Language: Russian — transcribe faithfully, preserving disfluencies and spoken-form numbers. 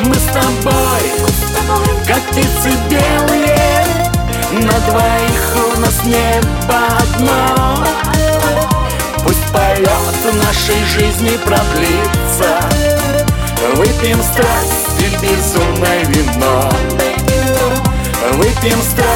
Мы с тобой, как птицы белые, на двоих у нас небо одно. Пусть полет нашей жизни продлится, выпьем страсть и безумное вино. Выпьем страсть